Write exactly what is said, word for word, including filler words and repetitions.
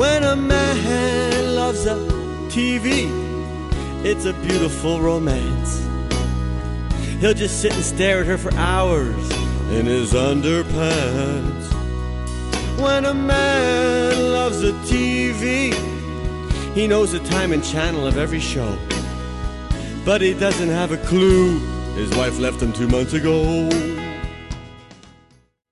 When a man loves a T V, it's a beautiful romance. He'll just sit and stare at her for hours in his underpants. When a man loves a T V, he knows the time and channel of every show, but he doesn't have a clue his wife left him two months ago.